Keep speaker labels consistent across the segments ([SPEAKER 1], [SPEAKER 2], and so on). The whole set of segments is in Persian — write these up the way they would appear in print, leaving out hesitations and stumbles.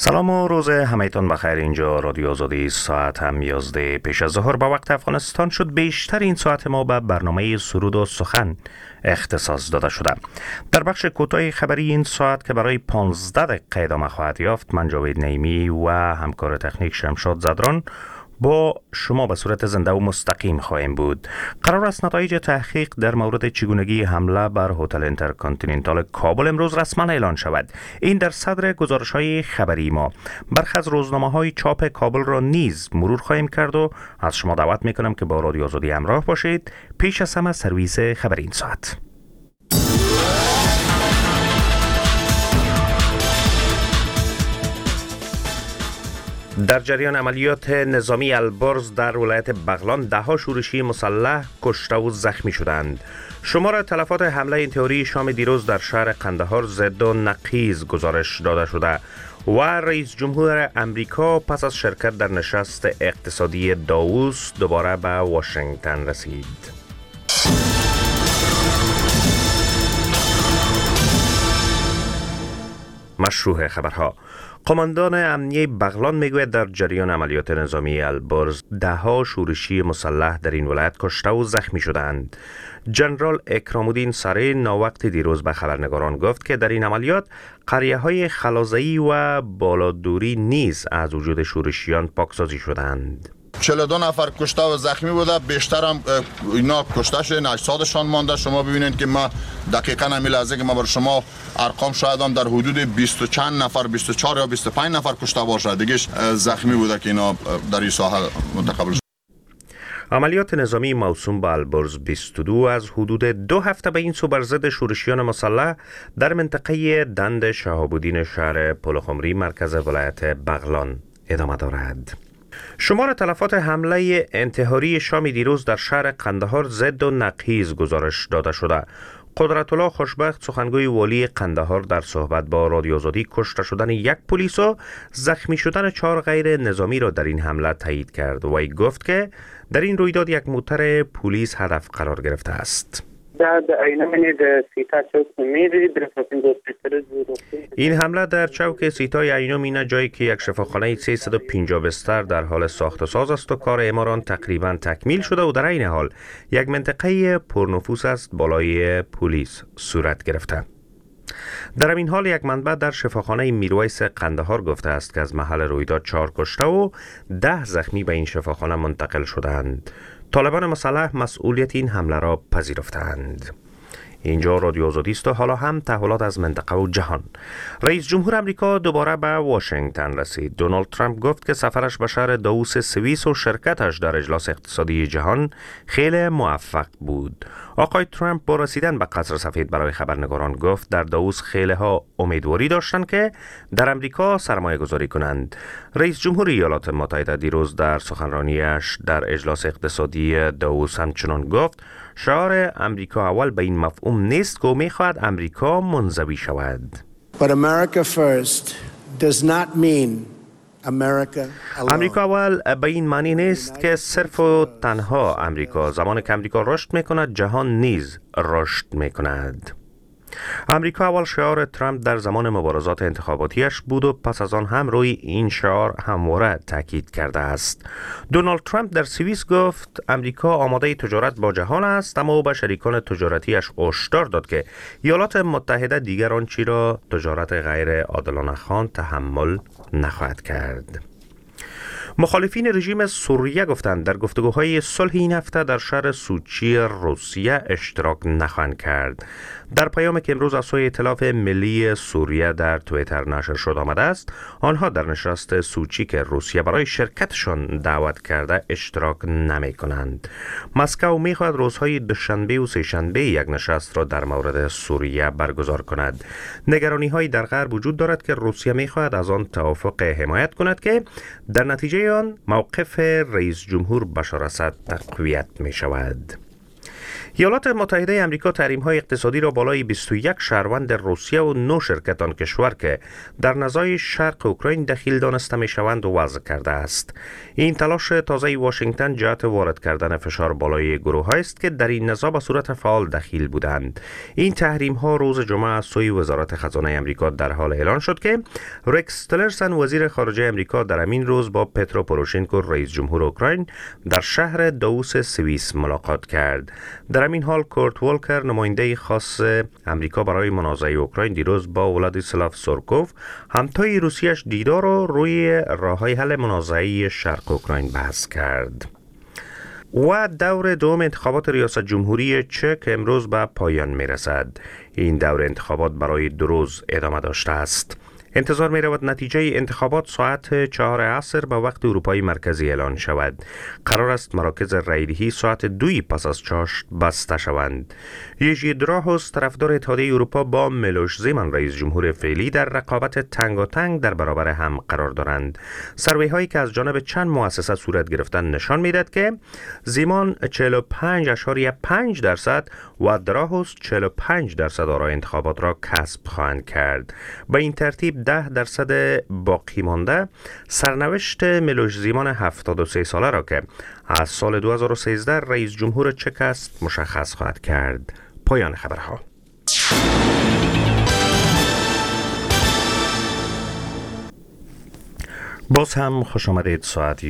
[SPEAKER 1] سلام و روز همه‌تان بخیر. اینجا رادیو آزادی، ساعت هم 11 پیش از ظهر به وقت افغانستان شد. بیشتر این ساعت ما به برنامه سرود و سخن اختصاص داده شده. در بخش کوتاه خبری این ساعت که برای 15 دقیقه ادامه خواهد یافت، من جاوید نعیمی و همکار تکنیک شمشاد زدران با شما به صورت زنده و مستقیم خواهیم بود. قرار است نتایج تحقیق در مورد چگونگی حمله بر هتل اینترکانتیننتال کابل امروز رسما اعلان شود. این در صدر گزارش‌های خبری ما. برخی از روزنامه‌های چاپ کابل را نیز مرور خواهیم کرد و از شما دعوت می‌کنم که با رادیو آزادی همراه باشید. پیش از همه سرویس خبری این ساعت. در جریان عملیات نظامی البرز در ولایت بغلان 10 شورشی مسلح کشته و زخمی شدند. شمار تلفات حمله این تئوری شام دیروز در شهر قندهار ضد و نقیض گزارش داده شده و رئیس جمهور امریکا پس از شرکت در نشست اقتصادی داووس دوباره به واشنگتن رسید. مشروع خبرها. قماندان امنیه بغلان میگوید در جریان عملیات نظامی البرز 10 شورشی مسلح در این ولایت کشته و زخمی شدند. جنرال اکرام الدین سره ناوقت دیروز به خبرنگاران گفت که در این عملیات قریه‌های خلازه‌ای و بالادوری نیز از وجود شورشیان پاکسازی شدند.
[SPEAKER 2] 42 نفر کشته و زخمی بوده، بیشتر هم اینا کشته شدن، اجسادشان مانده. شما ببینید که ما دقیقاً همین لحظه که ما بر شما ارقام شاید هم در حدود 20 چند نفر، 24 یا 25 نفر کشته باشه، دیگه زخمی بوده که اینا در این ساحه منتقل شد.
[SPEAKER 1] عملیات نظامی موسوم به البرز 22 از حدود 2 هفته به این سو بر ضد شورشیان مسلح در منطقه دند شهاب الدین شهر پلخمری مرکز ولایت بغلان ادامه دارد. شمار تلفات حمله انتحاری شام دیروز در شهر قندهار ضد و نقیض گزارش داده شده. قدرت الله خوشبخت سخنگوی والی قندهار در صحبت با رادیو آزادی کشته شدن یک پلیس و زخمی شدن 4 غیر نظامی را در این حمله تایید کرد و گفت که در این رویداد یک موتر پلیس هدف قرار گرفته است. این حمله در چوک سیتای عینو مینه، جایی که یک شفاخانه 350 بستر در حال ساخت و ساز است و کار اعماران تقریبا تکمیل شده و در این حال یک منطقه پرنفوس است بالای پلیس صورت گرفته. در این حال یک منبع در شفاخانه میرویس قندهار گفته است که از محل رویداد 4 کشته و 10 زخمی به این شفاخانه منتقل شدند. طالبان مسلح مسئولیت این حمله را پذیرفتند. اینجا رادیو آزادی است و حالا هم تحولات از منطقه و جهان. رئیس جمهور امریکا دوباره به واشنگتن رسید. دونالد ترامپ گفت که سفرش به شهر داووس سوئیس و شرکتش در اجلاس اقتصادی جهان خیلی موفق بود. آقای ترامپ با رسیدن به قصر سفید برای خبرنگاران گفت در داووس خیلی ها امیدواری داشتند که در امریکا سرمایه گذاری کنند. رئیس جمهور ایالات متحده دیروز در سخنرانیش در اجلاس اقتصادی داووس همچنان گفت شعار امریکا اول به این مفهوم نیست که میخواهد امریکا منزوی شود.
[SPEAKER 3] But America first does not mean America alone.
[SPEAKER 1] امریکا اول به این معنی نیست که صرف و تنها امریکا. زمانی که امریکا رشد میکند جهان نیز رشد میکند. امریکا اول شعار ترامپ در زمان مبارزات انتخاباتیش بود و پس از آن هم روی این شعار همواره تاکید کرده است. دونالد ترامپ در سوئیس گفت امریکا آماده تجارت با جهان است، اما او به شریکان تجارتیش هشدار داد که ایالات متحده دیگر آنچه را تجارت غیر عادلانه خواند تحمل نخواهد کرد. مخالفین رژیم سوریه گفتند در گفتگوهای صلح این هفته در شهر سوچی روسیه اشتراک نخواهند کرد. در پیامی که امروز از سوی ائتلاف ملی سوریه در توییتر نشر شد آمده است، آنها در نشست سوچی که روسیه برای شرکتشان دعوت کرده اشتراک نمی کنند. مسکو می خواهد روزهای دوشنبه و سه‌شنبه یک نشست را در مورد سوریه برگزار کند. نگرانی های در غرب وجود دارد که روسیه می خواهد از آن توافق حمایت کند که در نتیجه آن موقف رئیس جمهور بشار اسد تقویت می شود. ایالات متحده آمریکا تحریم‌های اقتصادی را بالای 21 شهروند روسیه و 9 شرکت آن کشور که در نزاع شرق اوکراین دخیل دانسته می‌شوند وضع کرده است. این تلاش تازه واشنگتن جهت وارد کردن فشار بالای گروه‌هایی است که در این نزاع به صورت فعال دخیل بودند. این تحریم‌ها روز جمعه از سوی وزارت خزانه آمریکا در حال اعلان شد که رکس تیلرسن وزیر خارجه آمریکا در همین روز با پترو پوروشنکو رئیس جمهور اوکراین در شهر داووس سوئیس ملاقات کرد. در همین حال کورت والکر نماینده خاص آمریکا برای منازعه اوکراین دیروز با ولادیسلاو سورکوف همتای روسیه‌اش دیدار و روی راه‌های حل منازعه شرق اوکراین بحث کرد. و دور دوم انتخابات ریاست جمهوری چک امروز به پایان می رسد. این دور انتخابات برای 2 روز ادامه داشته است. انتظار می رود نتیجه انتخابات ساعت 4 عصر به وقت اروپای مرکزی اعلان شود. قرار است مراکز رایدهی ساعت 2 پس از چاشت بسته شوند. یژی دراهوس طرفدار اتحادیه اروپا با میلوش زیمان رئیس جمهور فعلی در رقابت تنگاتنگ در برابر هم قرار دارند. سروی هایی که از جانب چند مؤسسه صورت گرفتن نشان میدهد که زیمان 45.5% و دراهوس 45% آرای انتخابات را کسب خواهند کرد. با این ترتیب 10% باقی مانده سرنوشت میلوش زیمان 73 ساله را که از سال 2013 رئیس جمهور چک است مشخص خواهد کرد. پایان خبرها. باز هم خوش آمدید. ساعت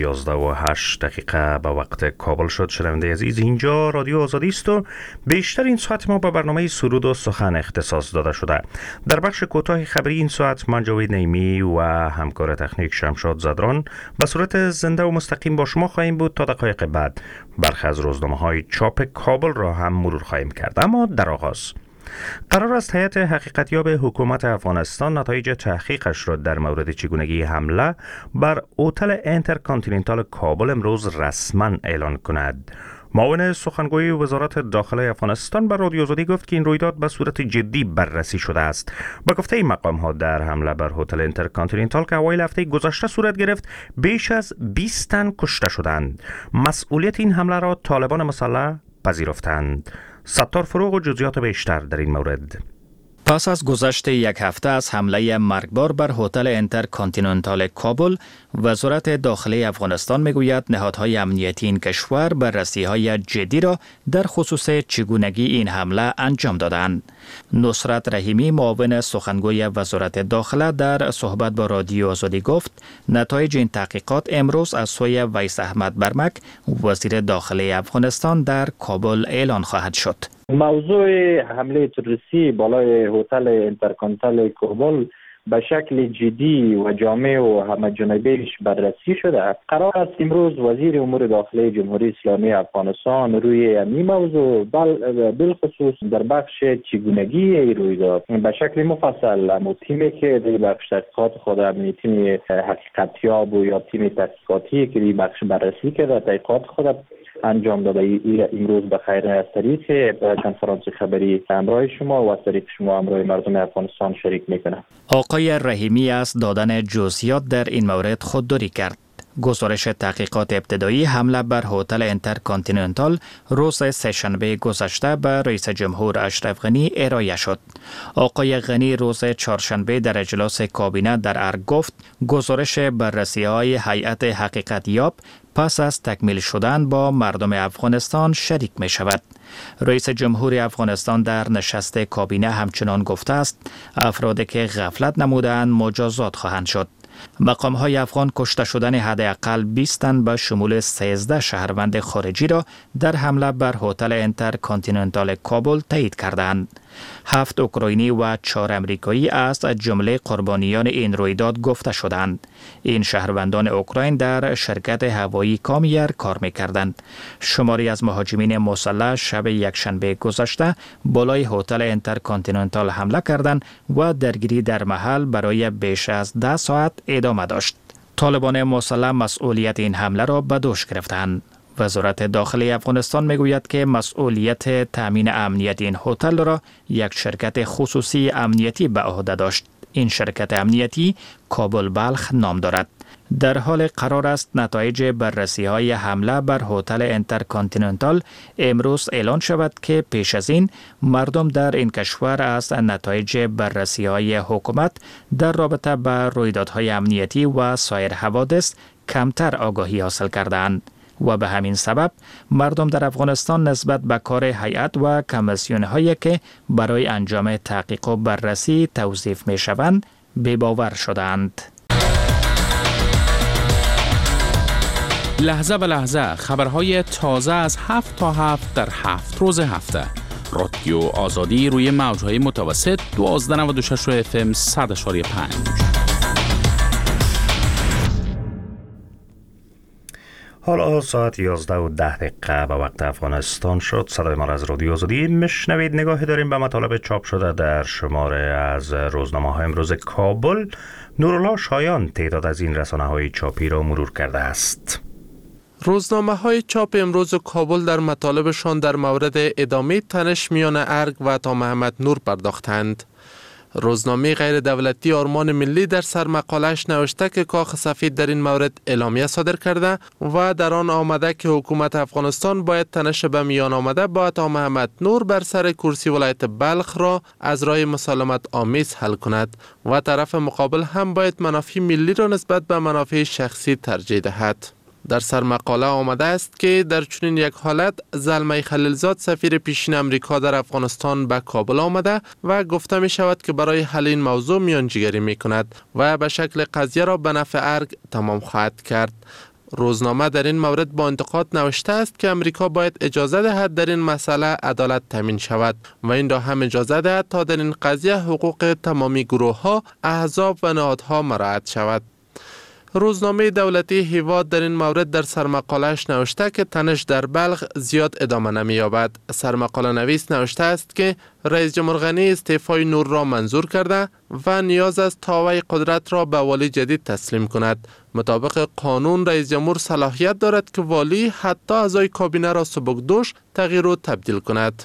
[SPEAKER 1] 11:08 به وقت کابل شد. شنونده عزیز، اینجا رادیو آزادی است و بیشتر این ساعت ما به برنامه سرود و سخن اختصاص داده شده. در بخش کوتاه خبری این ساعت من جاوید نیمی و همکار تکنیک شمشاد زدران به صورت زنده و مستقیم با شما خواهیم بود. تا دقایق بعد برخی از روزنامه‌های چاپ کابل را هم مرور خواهیم کرد. اما در آغاز قرار است هیئت حقیقتیاب حکومت افغانستان نتایج تحقیقش را در مورد چگونگی حمله بر هتل اینترکانتیننتال کابل امروز رسما اعلان کند. معاون سخنگوی وزارت داخله افغانستان به رادیو آزادی گفت که این رویداد به صورت جدی بررسی شده است. با گفته این مقام ها در حمله بر هتل اینترکانتیننتال که اوایل هفته گذشته صورت گرفت بیش از 20 تن کشته شدند. مسئولیت این حمله را طالبان مسلح پذیرفتند. ستار فروغ و جزئیات بیشتر در این مورد.
[SPEAKER 4] پس از گذشت یک هفته از حمله مرگبار بر هتل اینترکانتیننتال کابل، وزارت داخله افغانستان میگوید نهادهای امنیتی این کشور بررسی‌های جدی را در خصوص چگونگی این حمله انجام دادند. نصرت رحیمی معاون سخنگوی وزارت داخله در صحبت با رادیو آزادی گفت نتایج این تحقیقات امروز از سوی ویس احمد برمک وزیر داخله افغانستان در کابل اعلان خواهد شد.
[SPEAKER 5] موضوع حمله تروریستی بالای هتل اینترکانتیننتال کابل به شکل جدی و جامع و همه جانبه‌اش بررسی شده. قرار است امروز وزیر امور داخلی جمهوری اسلامی افغانستان روی این موضوع بالخصوص در بخش چگونگی رویداد به شکل مفصل اما تیمی که در بخش تحقیقات خود همین تیم حقیقتیاب و یا تیم تحقیقاتی که در بخش بررسی کرده تحقیقات خود انجام داده امروز به خیر از طریق کنفرانس خبری همراه شما و از طریق شما همراه مردم افغانستان شریک میکنم.
[SPEAKER 4] آقای رحیمی از دادن جزئیات در این مورد خودداری کرد. گزارش تحقیقات ابتدایی حمله بر هتل اینترکانتیننتال روز سه‌شنبه گذشته به رئیس جمهور اشرف غنی ارائه شد. آقای غنی روز چهارشنبه در اجلاس کابینه در ارگ گفت گزارش بررسی‌های هیئت حقیقتیاب پس از تکمیل شدن با مردم افغانستان شریک می شود. رئیس جمهور افغانستان در نشست کابینه همچنان گفته است افرادی که غفلت نمودند مجازات خواهند شد. مقام‌های افغان کشته شدن حداقل 20 تن به شمول 13 شهروند خارجی را در حمله بر هتل اینترکانتیننتال کابل تایید کردند. 7 اوکراینی و 4 امریکایی از جمله قربانیان این رویداد گفته شدند. این شهروندان اوکراین در شرکت هوایی کامیر کار می‌کردند. شماری از مهاجمین مسلح شب یکشنبه گذشته بالای هتل اینترکانتیننتال حمله کردند و درگیری در محل برای بیش از 10 ساعت ادامه داشت. طالبان مسلح مسئولیت این حمله را به دوش گرفتند. وزارت داخلی افغانستان میگوید که مسئولیت تامین امنیت این هتل را یک شرکت خصوصی امنیتی به عهده داشت. این شرکت امنیتی کابل بلخ نام دارد. در حال قرار است نتایج بررسی‌های حمله بر هتل انترکانتیننتال امروز اعلان شود که پیش از این مردم در این کشور از نتایج بررسی‌های حکومت در رابطه با رویدادهای امنیتی و سایر حوادث کمتر آگاهی حاصل کردند و به همین سبب مردم در افغانستان نسبت به کار هیئت و کمیسیون‌هایی که برای انجام تحقیق و بررسی توظیف می‌شوند بی‌باور شدند.
[SPEAKER 6] لحظه به لحظه خبرهای تازه از 7 تا 7 در 7 روز هفته. رادیو آزادی روی موج‌های متوسط 1296 FM 100.5.
[SPEAKER 1] حالا ساعت 11:10 به وقت افغانستان شد. صدای ما از رادیو آزادی میشنوید. نگاهی داریم به مطالب چاپ شده در شماره از روزنامه‌های امروز کابل. نورالله شایان تعداد از این رسانه‌های چاپی را مرور کرده است.
[SPEAKER 7] روزنامه‌های چاپ امروز کابل در مطالبشان در مورد ادامه تنش میان ارگ و عطا محمد نور پرداختند. روزنامه غیر دولتی آرمان ملی در سرمقاله‌اش نوشته که کاخ سفید در این مورد اعلامیه صادر کرده و در آن آمده که حکومت افغانستان باید تنش به میان آمده با عطا محمد نور بر سر کرسی ولایت بلخ را از راه مسالمت آمیز حل کند و طرف مقابل هم باید منافع ملی را نسبت به منافع شخصی ترجیح دهد. در سرمقاله آمده است که در چنین یک حالت زلمه خلیلزاد سفیر پیشین امریکا در افغانستان به کابل آمده و گفته می شود که برای حل این موضوع میانجیگری می کند و به شکل قضیه را به نفع ارگ تمام خواهد کرد. روزنامه در این مورد با انتقاد نوشته است که امریکا باید اجازه دهد در این مسئله عدالت تامین شود و این را هم اجازه دهد تا در این قضیه حقوق تمامی گروه‌ها، احزاب و نهادها مراعات شود. روزنامه دولتی هیواد در این مورد در سرمقاله‌اش نوشته که تنش در بلخ زیاد ادامه نمی‌یابد. سرمقاله نویس نوشته است که رئیس جمهور غنی استعفای نور را منظور کرده و نیاز است تاوی قدرت را به والی جدید تسلیم کند. مطابق قانون رئیس جمهور صلاحیت دارد که والی حتی اعضای کابینه را سبکدوش تغییر و تبدیل کند.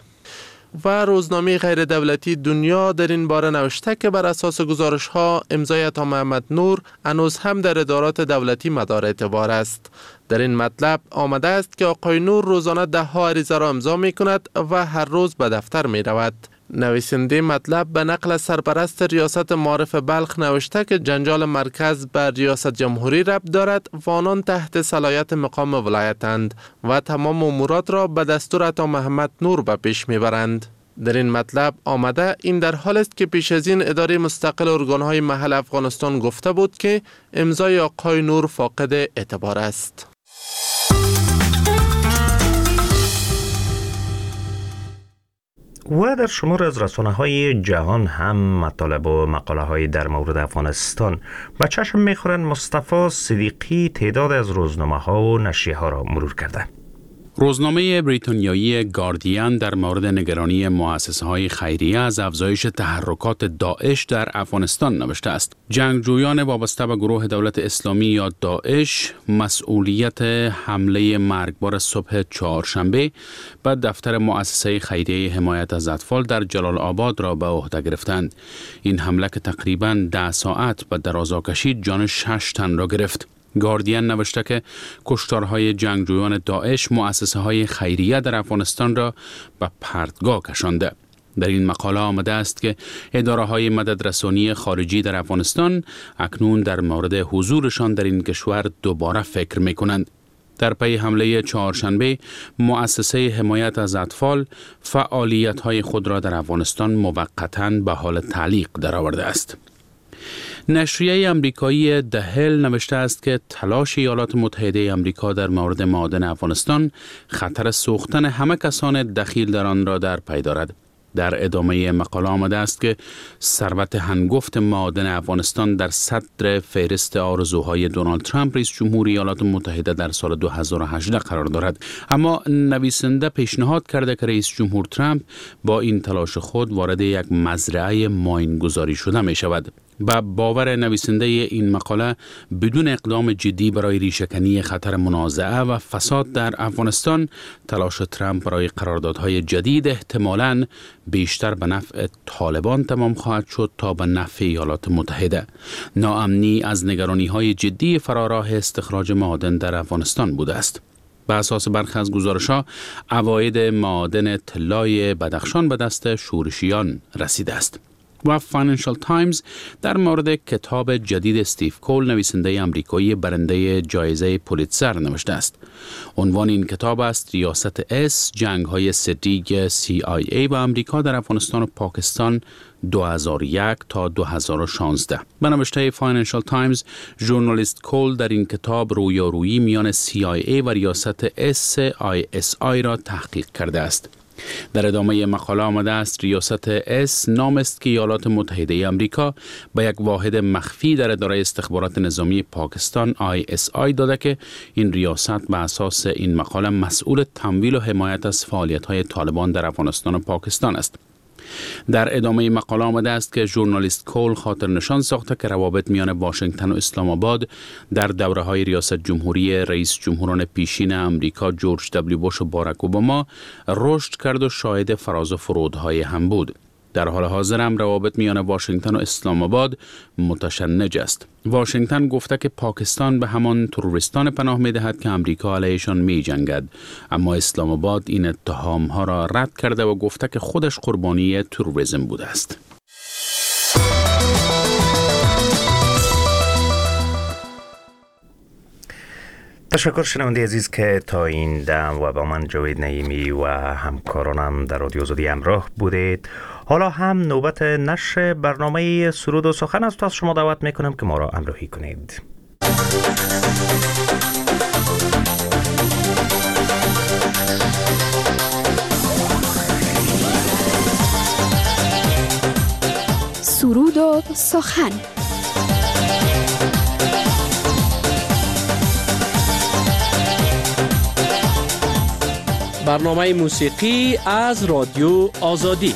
[SPEAKER 7] و روزنامه غیر دولتی دنیا در این باره نوشته که بر اساس گزارش ها امضای عطا محمد نور هنوز هم در ادارات دولتی مدار اعتبار است. در این مطلب آمده است که آقای نور روزانه 10 ها عریضه را امضا می کند و هر روز به دفتر می رود. نویسنده مطلب به نقل سرپرست ریاست معارف بلخ نوشته که جنجال مرکز بر ریاست جمهوری ربط دارد و آنان تحت صلاحیت مقام ولایتند و تمام امورات را به دستور عطا محمد نور به پیش میبرند. در این مطلب آمده این در حال است که پیش از این اداره مستقل ارگانهای محل افغانستان گفته بود که امضای آقای نور فاقد اعتبار است.
[SPEAKER 1] و در شمار از رسانه‌های جهان هم مطالب و مقاله‌های در مورد افغانستان به چشم می‌خورند. مصطفی صدیقی تعداد از روزنامه‌ها و نشریه‌ها را مرور کرده.
[SPEAKER 6] روزنامه بریتانیایی گاردین در مورد نگرانی مؤسسه‌های خیریه از افزایش تحرکات داعش در افغانستان نوشته است. جنگجویان وابسته به گروه دولت اسلامی یا داعش مسئولیت حمله مرگبار صبح چهارشنبه به دفتر مؤسسه خیریه حمایت از اطفال در جلال آباد را به عهده گرفتند. این حمله که تقریباً 10 ساعت به درازا کشید جان 6 تن را گرفت. گاردین نوشته که کشتارهای جنگجویان داعش مؤسسه‌های خیریه در افغانستان را به پرتگاه کشانده. در این مقاله آمده است که اداره‌های مددرسانی خارجی در افغانستان اکنون در مورد حضورشان در این کشور دوباره فکر می‌کنند. در پی حمله چهارشنبه مؤسسه حمایت از اطفال فعالیت‌های خود را در افغانستان موقتاً به حال تعلیق درآورده است. نشریه امریکایی دهل نوشته است که تلاش ایالات متحده امریکا در مورد معادن افغانستان خطر سوختن همه کسان دخیل در آن را در پی دارد. در ادامه مقاله آمده است که ثروت هنگفت معادن افغانستان در صدر فهرست آرزوهای دونالد ترامپ رئیس جمهور ایالات متحده در سال 2018 قرار دارد. اما نویسنده پیشنهاد کرده که رئیس جمهور ترامپ با این تلاش خود وارد یک مزرعه ماینگذاری شده می شود. و باور نویسنده این مقاله بدون اقدام جدی برای ریشه‌کنی خطر منازعه و فساد در افغانستان، تلاش ترامپ برای قراردادهای جدید احتمالاً بیشتر به نفع طالبان تمام خواهد شد تا به نفع ایالات متحده. ناامنی از نگرانی‌های جدی فراراه استخراج معادن در افغانستان بوده است. به اساس برخی از گزارش‌ها، عواید معادن طلای بدخشان به دست شورشیان رسیده است. و فاینانشال تایمز در مورد کتاب جدید استیو کول، نویسنده آمریکایی برنده جایزه پولیتزر، نوشته است. عنوان این کتاب است ریاست اس، جنگ‌های سریگ CIA و آمریکا در افغانستان و پاکستان 2001 تا 2016. به نوشته فاینانشال تایمز، ژورنالیست کول در این کتاب رویارویی میان CIA و ریاست ISI را تحقیق کرده است. در ادامه مقاله آمده است ریاست اس نام است که ایالات متحده آمریکا به یک واحد مخفی در اداره استخبارات نظامی پاکستان ISI داده که این ریاست به اساس این مقاله مسئول تمویل و حمایت از فعالیت‌های طالبان در افغانستان و پاکستان است. در ادامه مقاله آمده است که ژورنالیست کول خاطر نشان ساخته که روابط میان واشنگتن و اسلام آباد در دوره‌های ریاست جمهوری رئیس جمهوران پیشین آمریکا جورج دبلیو بوش و باراک اوباما رشد کرد و شاهد فراز و فرودهای هم بود. در حال حاضر هم روابط میان واشنگتن و اسلام آباد متشنج است. واشنگتن گفته که پاکستان به همان تروریستان پناه می‌دهد که آمریکا علیهشان می‌جنگد، اما اسلام آباد این اتهام‌ها را رد کرده و گفته که خودش قربانی تروریسم بوده است.
[SPEAKER 1] تشکر شنونده عزیز که تا این دم و با من جاوید نعیمی و همکارانم در رادیو آزادی همراه بودید. حالا هم نوبت نشر برنامه سرود و سخن است و از شما دعوت میکنم که ما را همراهی کنید.
[SPEAKER 8] سرود و سخن.
[SPEAKER 9] برنامه موسیقی از رادیو آزادی.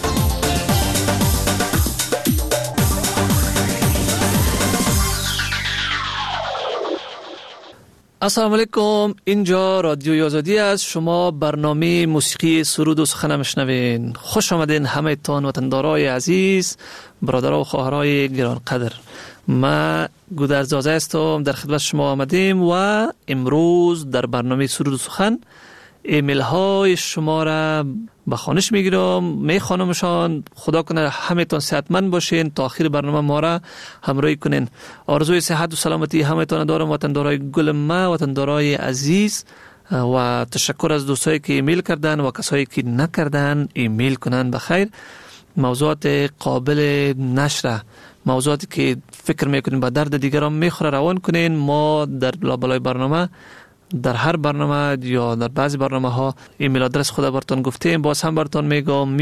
[SPEAKER 9] السلام علیکم، اینجا رادیو آزادی است. شما برنامه موسیقی سرود و سخن میشنوین. خوش آمدین همه تان وطندارای عزیز، برادرها و خواهرای گرانقدر. ما گودرزازه هستم، در خدمت شما آمدیم و امروز در برنامه سرود و سخن ایمیل های شما را به خوانش میگیرم، میخوانمشان. خدا کنه همه تان صحتمند باشین، تا آخر برنامه ما را همراهی کنین. آرزوی صحت و سلامتی همه تان دارم، وطندارای گل ما، وطندارای عزیز، و تشکر از دوستایی که ایمیل کردن و کسایی که نکردن ایمیل کنن. بخیر، موضوعات قابل نشر، موضوعاتی که فکر میکنین با درد دیگران میخوره روان کنین. ما در بالای برنامه، در هر برنامه یا در بعضی برنامه ها ایمیل آدرس خود براتون گفتیم. باز هم براتون میگم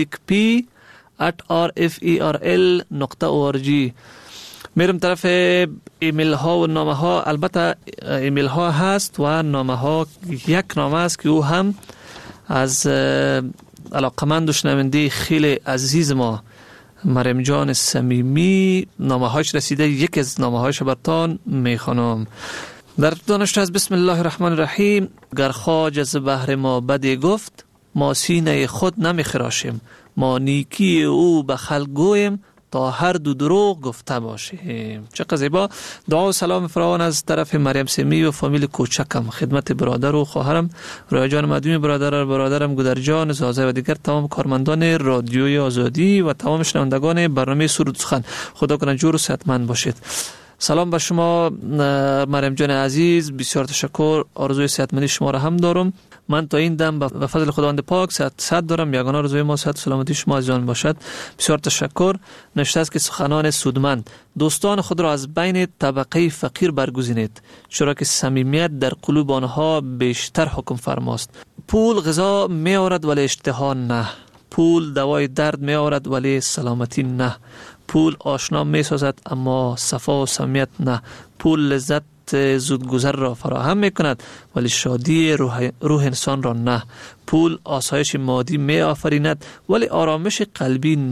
[SPEAKER 9] musicp@rferl.org. میرم طرف ایمیل ها و نامه ها. البته ایمیل ها هست و نامه ها. یک نامه است که او هم از علاقمند و شنونده خیلی عزیز ما مریم جان صمیمی نامه هاش رسیده. یک از نامه هاش براتون میخوانم. در دانشته از بسم الله الرحمن الرحیم. گر خواجه از بهر ما بدی گفت، ما سینه خود نمیخراشیم. ما نیکی او به خلق گویم، تا هر دو دروغ گفته باشیم. چقدر زیبا. دعا و سلام فراوان از طرف مریم سمی و فامیل کوچکم، خدمت برادر و خواهرم رویا جان مدومی، برادرم گودر جان زازه و دیگر تمام کارمندان رادیوی آزادی و تمام شنوندگان برنامه سرود سخن. خدا کنه جور و صحتمند باشید. سلام به شما مریم جان عزیز، بسیار تشکر. آرزوی صحتمندی شما را هم دارم. من تا این دم به فضل خداوند پاک صحت دارم. یگانه آرزوی ما صحت و سلامتی شما عزیزان باشد. بسیار تشکر. نشته است که سخنان سودمند. دوستان خود را از بین طبقه فقیر برگزینید، چرا که صمیمیت در قلوب آنها بیشتر حکم فرماست. پول غذا می آورد ولی اشتها نه. پول دوای درد می آورد ولی سلامتی نه. پول آشنا می سازد اما صفا و صمیمیت نه. پول لذت زودگذر را فراهم می کند ولی شادی روح انسان را نه. پول آسایش مادی می آفریند ولی آرامش قلبی نه.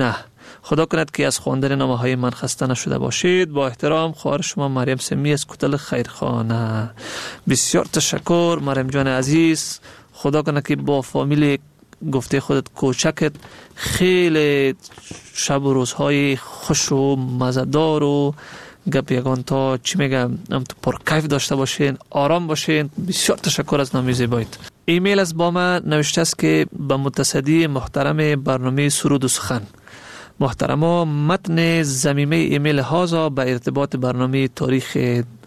[SPEAKER 9] خدا کند که از خواندن نامه های من خسته نشده باشید. با احترام خواهر شما مریم سمی از کتل خیرخانه. بسیار تشکر مریم جان عزیز. خدا کنه که با فامیل گفته خودت کوچکت خیلی شب و روزهای خوش و مزدار و گپ یگان تا چی میگم تو پرکیف داشته باشین، آرام باشین. بسیار تشکر از نامی زیبایت. ایمیل از با من نوشته است که به متصدی محترم برنامه سرود و سخن، محترما متن ضمیمه ایمیل هازا به ارتباط برنامه تاریخ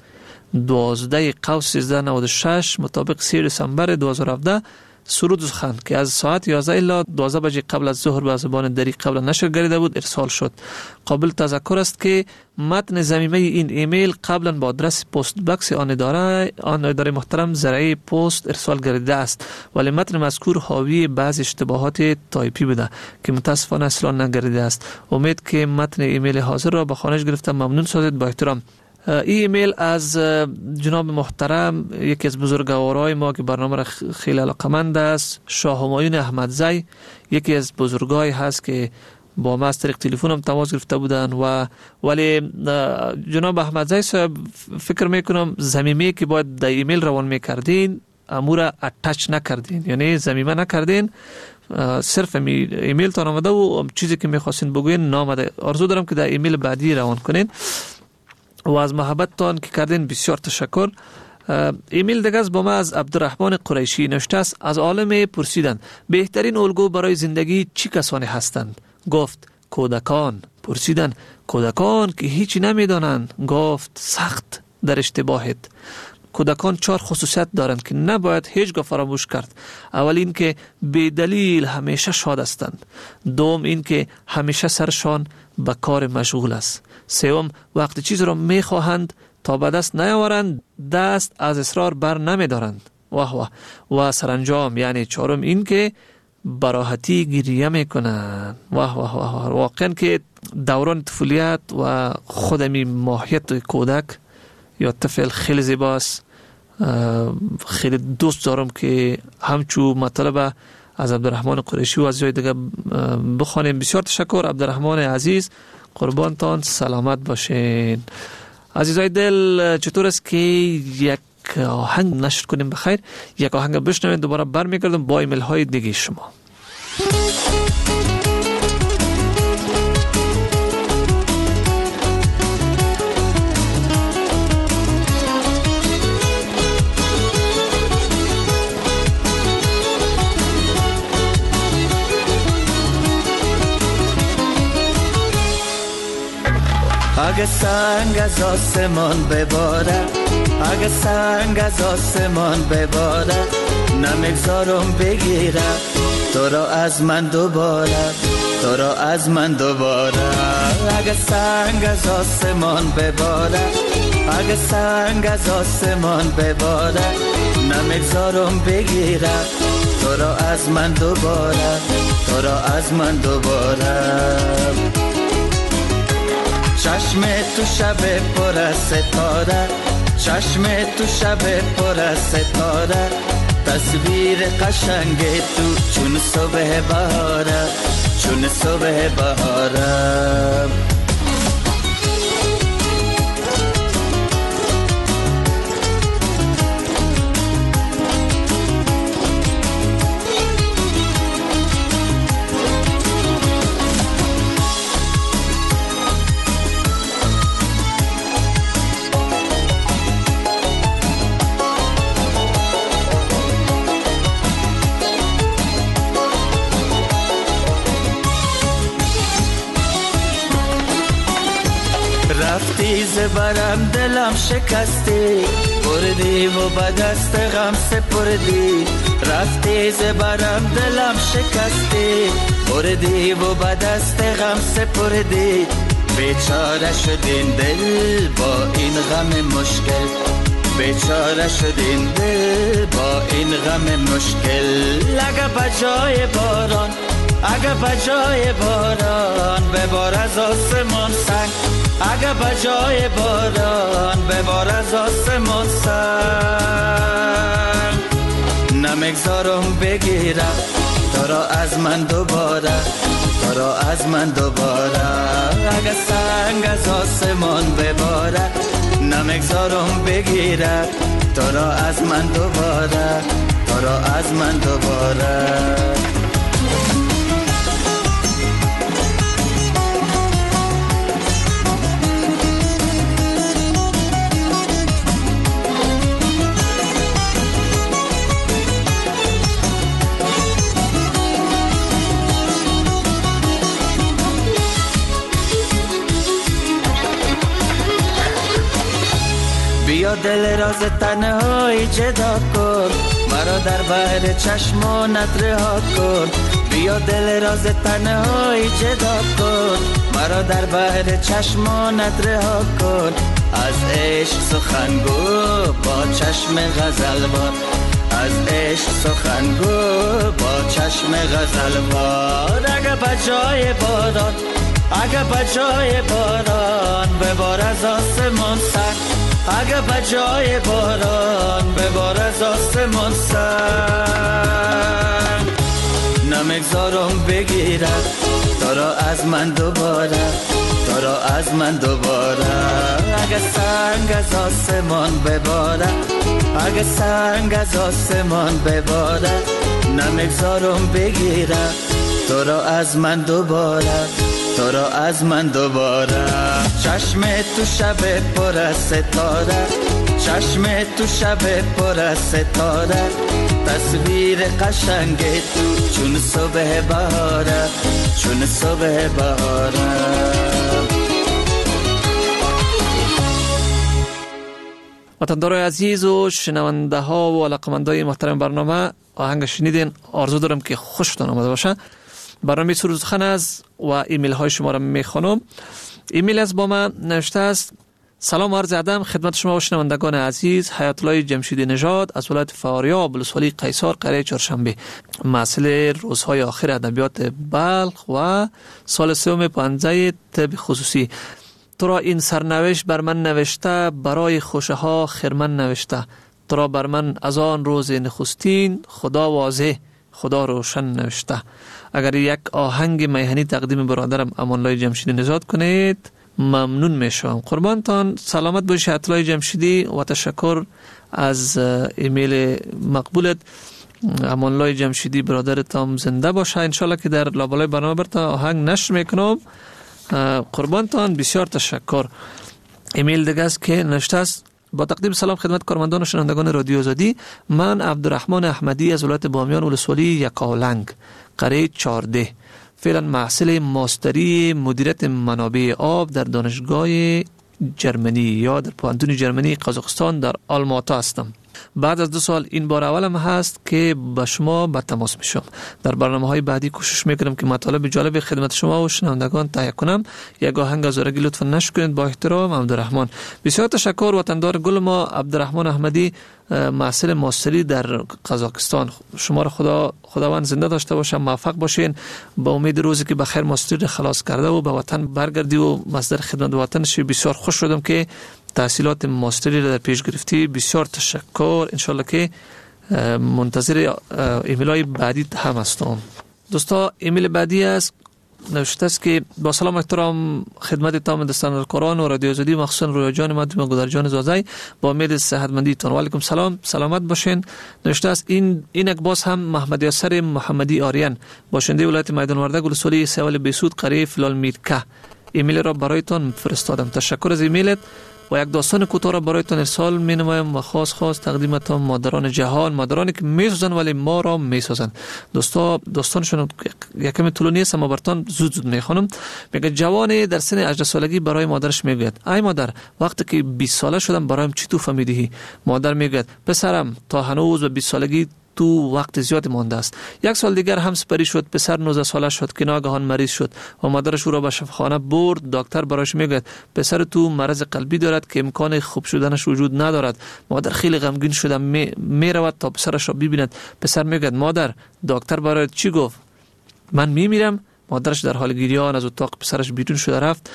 [SPEAKER 9] 12 قوس 1396 مطابق 3 دسامبر 2017 سرود و سخن که از ساعت 11 الی 12 بجه قبل از ظهر به زبان دری قبل نشر گردیده بود ارسال شد. قابل تذکر است که متن ضمیمه این ایمیل قبلا با آدرس پست باکس آن اداره محترم زرعی پست ارسال گردیده است، ولی متن مذکور حاوی بعض اشتباهات تایپی بوده که متاسفانه اصلا نگردیده است. امید که متن ایمیل حاضر را به خانش گرفتم. ممنون سازید. با احترام. ایمیل از جناب محترم یکی از بزرگوارای ما که برنامه را خیلی علاقمند است، شاه همایون احمدزی، یکی از بزرگای هست که با ما از طریق تلفن هم تماس گرفته بودن ولی جناب احمدزی صاحب فکر میکنم ضمیمه که باید در ایمیل روان میکردین امور اتچ نکردین، یعنی ضمیمه نکردین، صرف ایمیل تان آمده و چیزی که میخواستین بگوین نامده. آرزو دارم که در ایمیل بعدی روان کنین و از محبتتان که کردین بسیار تشکر. ایمیل دیگه با ما از عبدالرحمن قریشی نوشته است. از عالم پرسیدند بهترین الگو برای زندگی چی کسانی هستند؟ گفت کودکان. پرسیدند کودکان که هیچی نمیدانند؟ گفت سخت در اشتباهت. کودکان 4 خصوصیت دارند که نباید هیچگاه فراموش کرد. اول این که بی دلیل همیشه شاد هستند. دوم این که همیشه سرشان به کار مشغول است. سوم وقتی چیز را میخواهند تا به دست نیاورند دست از اصرار بر نمیدارند. و سرانجام یعنی چهارم این که براحتی گریه میکنند. واقعا که دوران طفولیت و خودمی ماهیت کودک یا طفل خیلی زیباست. خیلی دوست دارم که همچو مطلب از عبدالرحمن قریشی و از جای دیگه بخوانیم. بسیار تشکر عبدالرحمن عزیز، قربانتان، سلامت باشین. عزیزای دل چطور است که یک آهنگ نشر کنیم؟ بخیر یک آهنگ بشنویم، دوباره برمیگردم با ایمیل های دیگه شما.
[SPEAKER 10] اگه سنگ از آسمان بباره، اگه سنگ از آسمان بباره، نمیگذارم بگیره تو را از من دوباره، تو را از من دوباره. اگه سنگ از آسمان بباره، اگه سنگ از آسمان بباره، نمیگذارم بگیره تو را از من دوباره، تو را از من دوباره. چشم تو شب پر از ستاره، چشم تو شب پر از ستاره، تصویر قشنگ تو چون صبح بهاره، چون صبح بهاره. رفتی زبرم دلم شکستی، بردی و به دست غم سپردی. رفتی زبرم دلم شکستی، بردی و به دست غم سپردی. بیچاره شدین دل با این غم مشکل، بیچاره شدین دل با این غم مشکل. اگه بجای باران، اگه بجای باران ببار از آسمان سنگ، اگه بجای باران ببار از آسمان سنگ، نمیگذارم بگیرم تو را از من دوباره، تو تو را از من دوباره. اگه سنگ از آسمان بباره نمیگذارم بگیره تو را از من دوباره، تو را از من دوباره. بیا دل راز تنهایی جدا کن، مرا در بحر چشمانت رها کن. بیا دل راز تنهایی جدا کن، مرا در بحر چشمانت رها کن. از عشق سخنگو با چشم غزلوار، از عشق سخنگو با چشم غزلوار. اگه بجای باران، اگه بجای باران ببار از آسمان سر، اگه بجای باران ببار از آسمان سر. نمیگذارم بگیره تو را از من دوباره، تو را از من دوباره. اگه سنگ از آسمان بباره، اگه سنگ از آسمان بباره نمیگذارم بگیره تو را از من دوباره، تو را از من دوباره. چشم تو شب پر از ستاره، چشم تو شب پر از ستاره. تصویر قشنگ تو چون صبح بهاره، چون صبح بهاره.
[SPEAKER 9] وطندارای عزیز و شنونده ها و علاقمندای محترم برنامه، آهنگ شنیدین. آرزو دارم که خوشتون آمده باشه. برنامه سرود سخن است و ایمیل های شما را میخوانم. ایمیل از با من نوشته است: سلام عرض ادب خدمت شما و شنوندگان عزیز. حیات الله جمشیدی نژاد از ولایت فاریاب ولسوالی قیصر قریه چهارشنبه، محصل روزهای آخر ادبیات بلخ و سال سوم پانزه طب خصوصی. تو را این سرنوشت بر من نوشته، برای خوشه ها خرمن نوشته. تو را بر من از آن روز نخستین، خدا واضح خدا روشن نوشته. اگر یک آهنگ میهنی تقدیم برادرم امان الله جمشیدی نژاد کنید ممنون میشم. قربانتان. سلامت باشی حیات الله جمشیدی و تشکر از ایمیل مقبولت. امان الله جمشیدی برادرتم زنده باشه. انشالله که در لابلای برنامه برتا آهنگ نشر میکنم. قربانتان بسیار تشکر. ایمیل دیگه است که نوشته است: با تقدیم سلام خدمت کارمندان و شنوندگان رادیو آزادی، من عبدالرحمن احمدی از ولایت بامیان ولسوالی یکاولنگ قریه 14 فعلا محصل ماستری مدیریت منابع آب در دانشگاه جرمنی یا در پوهنتون جرمنی قزاقستان در آلماتا هستم. بعد از 2 سال این بار اولم هست که با شما به تماس میشم. در برنامه‌های بعدی کوشش میکنم که مطالب جالب خدمت شما و شنوندگان تهیه کنم. یک آهنگ از زورگی لطفا نشر کنید. با احترام عبدالرحمن. بسیار تشکر. وطندار گل ما عبدالرحمن احمدی، محصل ماستری در قزاقستان. شما را خداوند زنده داشته باشه، موفق باشین. با امید روزی که بخیر ماستری خلاص کرده و به وطن برگردی و مصدر خدمت وطن شی. بسیار خوش شدم که تحصیلات ماستری را در پیش گرفتی. بسیار تشکر. انشالله که منتظر ایمیل های بعدی هم هستم. دوستا ایمیل بعدی است. نوشته است که با سلام احترام خدمت تمام دوستان قرآن و رادیو آزادی، مخصوصا رویا جان مدام گودرجان زازای، با امید صحتمندی تان. و علیکم سلام، سلامت باشین. نوشته است این یک باز هم محمد یاسر محمدی آریان، باشنده ولایت میدان وردک ولسوالی سوال بیسود قریه فلال میرکه. ایمیل را برایتان فرستادم. تشکر از ایمیلت. و یک داستان کوتاه را برایتان ارسال می نمایم و خاص تقدیمتان مادران جهان، مادرانی که می سازند ولی ما را می سازند. داستانشون یکم طولانی است اما براتون زود می خوانم. میگه جوانی در سن 18 سالگی برای مادرش میگوید: ای مادر، وقتی که 20 ساله شدم برایم چی تحفه میدهی؟ مادر میگوید: پسرم، تا هنوز به 20 سالگی تو وقت زیاد مانده است. 1 سال دیگر هم سپری شد. پسر 19 ساله شد که ناگهان مریض شد و مادرش او را به شفاخانه برد. دکتر برایش میگه پسر تو مرض قلبی دارد که امکان خوب شدنش وجود ندارد. مادر خیلی غمگین شده میرود تا پسرش را ببیند. پسر میگه: مادر، دکتر برایت چی گفت؟ من میمیرم. مادرش در حال گریان از اتاق پسرش بیرون شده رفت.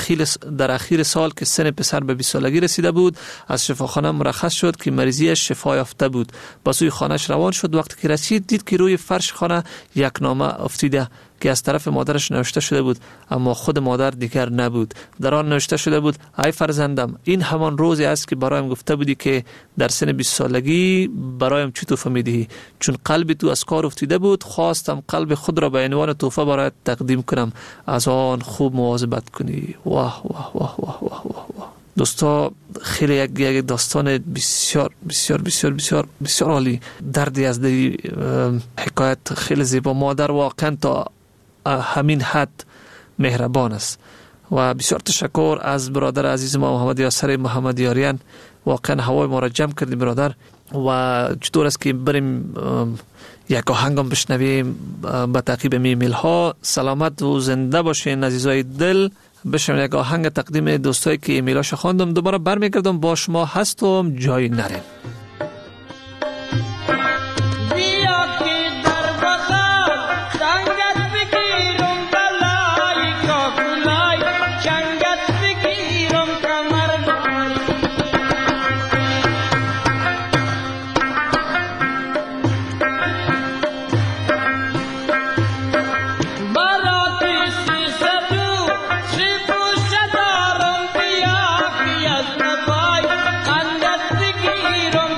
[SPEAKER 9] در اخیر سال که سن پسر به 20 سالگی رسیده بود، از شفاخانه مرخص شد که مریضیش شفا یافته بود. با سوی خانهش روان شد. وقتی که رسید دید که روی فرش خانه یک نامه افتیده. که از طرف مادرش نوشته شده بود، اما خود مادر دیگر نبود. در آن نوشته شده بود: ای فرزندم، این همان روزی است که برایم گفته بودی که در سن 20 سالگی برایم چی تحفه میدهی. چون قلب تو از کار افتیده بود، خواستم قلب خود را به عنوان تحفه برایت تقدیم کنم، از آن خوب مواظبت کنی. واه واه واه واه واه واه. دوستا، خیلی یک داستان بسیار بسیار بسیار بسیار بسیار عالی، دردی از دل، حکایت خیلی زیبا. مادر واقعا تا همین حد مهربان است و بسیار تشکر از برادر عزیز ما محمد یاسر محمد یاریان. واقعا هوای ما را جمع کردی برادر. و چطور است که بریم یک آهنگم بشنویم به تعقیب ایمیل ها. سلامت و زنده باشین عزیزای دل. بشم یک آهنگ تقدیم دوستایی که ایمیلاش خواندم. دوباره برمیگردم با شما هستم، جای نرین.
[SPEAKER 11] Ram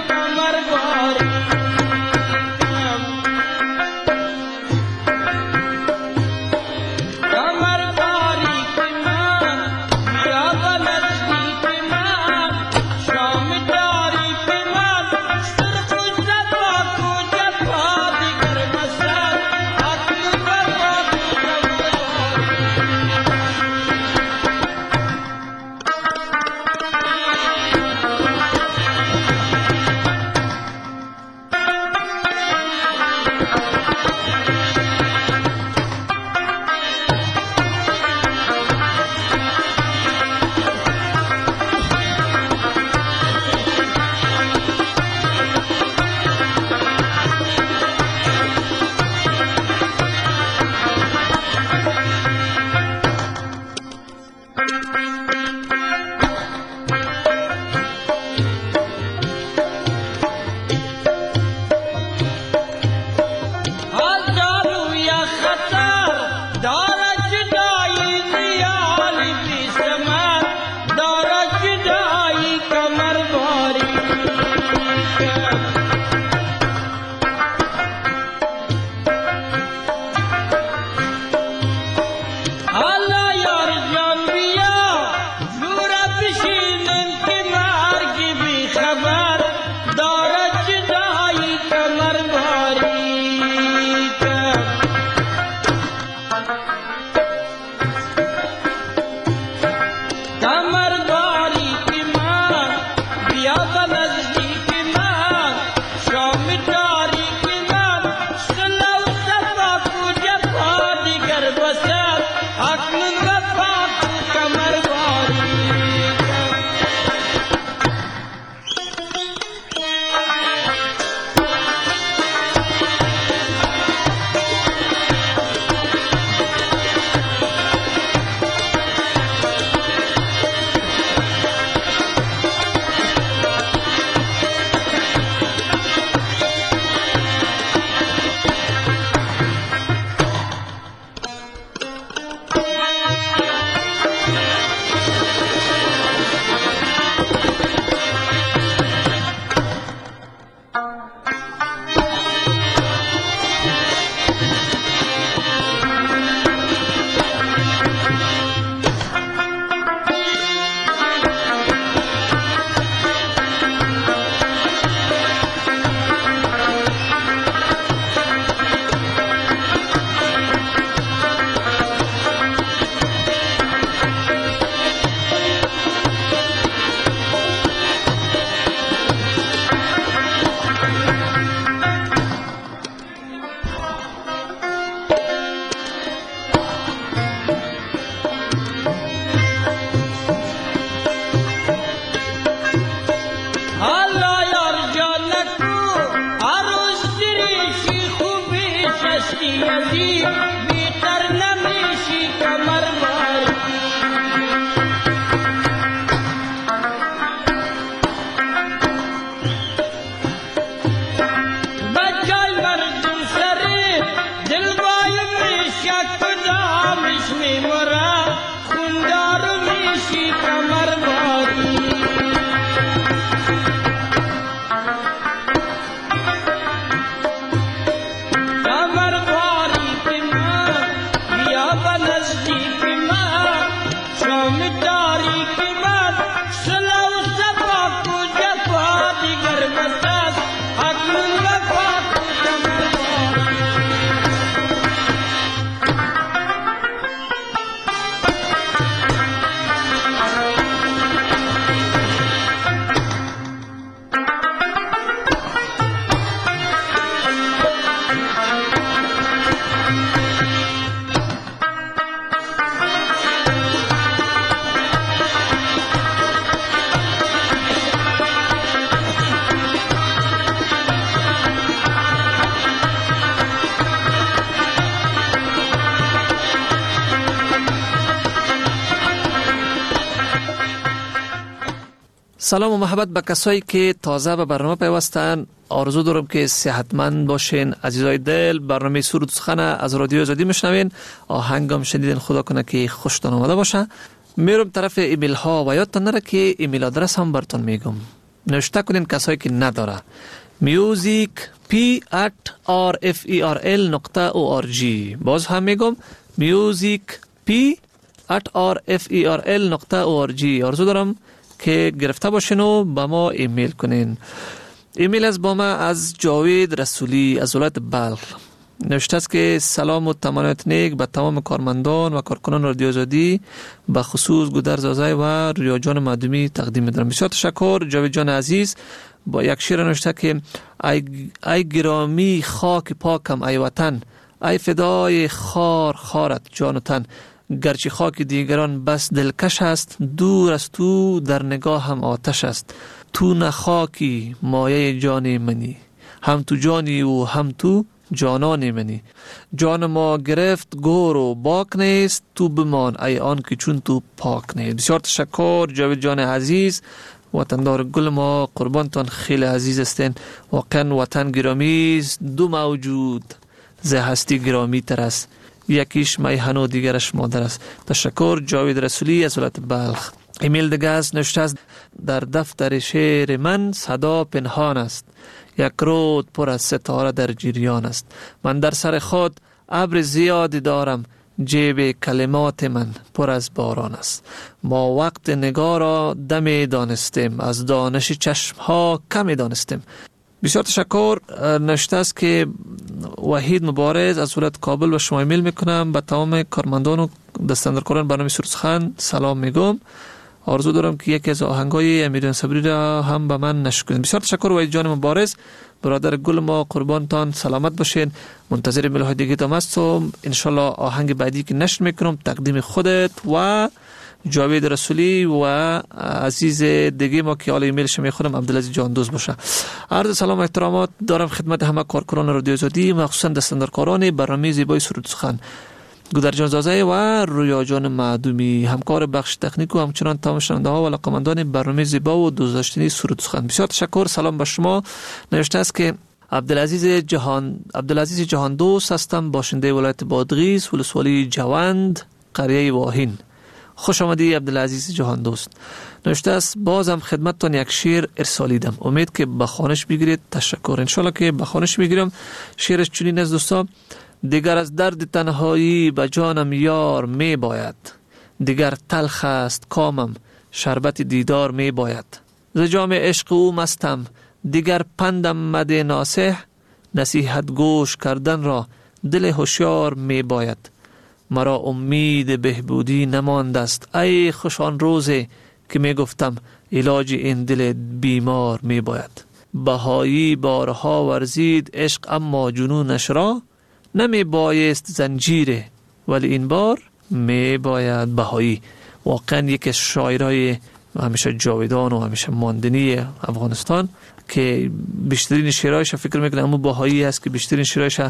[SPEAKER 9] سلام و محبت به کسایی که تازه به برنامه پیوستن. آرزو دارم که صحتمند باشین. عزیزای دل، برنامه سرود سخن از رادیو آزادی میشنوین. آهنگم شنیدین، خدا کنه که خوشتون آمده باشه. میرم طرف ایمیل ها و یادتان نره که ایمیل آدرس هم براتون میگم. نوشته کنین کسایی که نداره. musicp@rferl.org. باز هم میگم musicp@rferl.org. آرزو دارم که گرفته باشین و با ما ایمیل کنین. ایمیل از با ما از جاوید رسولی از ولایت بلخ. نوشته است که سلام و تمانیت نیک به تمام کارمندان و کارکنان رادیو آزادی، به خصوص گودرز آزای و رویا جان مردمی تقدیم می‌دارم. بسیار تشکر جاوید جان عزیز. با یک شعر نوشته که ای گرامی خاک پاکم ای وطن، ای فدای خارت جان و تن، گرچه خاک دیگران بس دلکش است، دور از تو در نگاه هم آتش است. تو نه خاکی مایه جان منی، هم تو جانی و هم تو جانان منی. جان ما گرفت گور و باک نیست، تو بمان ای آن که چون تو پاک نیست. بسیار تشکر جاوید جان عزیز. وطندار گل ما، قربانتان خیلی عزیز استین. واقعا وطن گرامی است. دو موجود ز هستی گرامی تر است، یکیش میهن و دیگرش مادر است. تشکر جاوید رسولی از ولایت بلخ. ایمیل دیگه است نوشته است در دفتر شعر من صدا پنهان است، یک رود پر از ستاره در جریان است. من در سر خود ابر زیادی دارم، جیب کلمات من پر از باران است. ما وقت نگاه را دمی دانستیم، از دانش چشم ها کمی دانستیم. بسیار تشکر. نوشته است که وحید مبارز از ولایت کابل و شما ایمیل میکنم. به تمام کارمندان و دستاندرکاران برنامه سرود سخن سلام میگم. آرزو دارم که یکی از آهنگای امیران صبری را هم به من نشر کنید. بسیار تشکر وحید جان مبارز، برادر گل ما، قربانتان سلامت باشین. منتظر ایمیل های دیگه تام هستم. ان شاء الله آهنگ بعدی که نشر میکنم تقدیم خودت و جاوید رسولی و عزیز دیگه ما که حالا ایمیلش میخونم عبدالعزیز جان دوست باشه. عرض سلام و احترامات دارم خدمت همه کارکنان رادیو آزادی، مخصوصا دستاندرکاران برنامه زیبای سرود سخن، گودر جان زازای و رویا جان معدومی، همکار بخش تکنیک و همچنان تمام شنونده ها و علاقه‌مندان برنامه زیبا و دوست داشتنی سرود سخن. بسیار تشکر. سلام به شما. نوشته است که عبدالعزیز جهان دوست هستم، باشنده ولایت بادغیس، ولسوالی جوند، قریه واهین. خوش آمدی عبدالعزیز جهان دوست. نوشته است بازم خدمتتان یک شعر ارسالیدم، امید که به خوانش بگیرید. تشکر. ان شاء الله که به خوانش میگیرم. شعرش چنین است دوستا: دیگر از درد تنهایی به جانم یار می باید، دیگر تلخ است کامم شربت دیدار می باید. ز جام عشق او مستم، دیگر پندم مده ناصح، نصیحت گوش کردن را دل هوشیار می باید. مرا امید بهبودی نماند است، ای خوشان روزی که می گفتم علاج این دل بیمار می باید. بهایی بارها ورزید عشق اما جنونش را، نمی بایست زنجیره ولی این بار می باید. بهایی واقعا یکی از شاعرای همیشه جاودان و همیشه ماندنی افغانستان که بیشترین شعرهایش فکر میکنم همون بهایی هست که بیشترین شعرهایش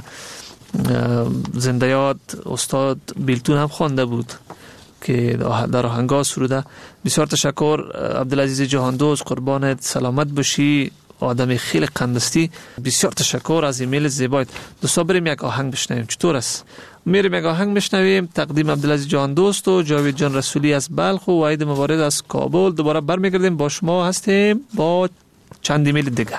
[SPEAKER 9] زنده یاد استاد بیلتون هم خوانده بود که در آهنگا سروده. بسیار تشکر عبدالعزیز جهان دوست، قربانت سلامت باشی، آدم خیلی قندستی. بسیار تشکر از ایمیل زیبایت. دوستا بریم یک آهنگ بشنویم، چطور است؟ میریم یک آهنگ بشنویم. تقدیم عبدالعزیز جهان دوست و جاوید جان رسولی از بلخ و وحید مبارز از کابل. دوباره برمیگردیم با شما هستیم با چند ایمیل دیگه.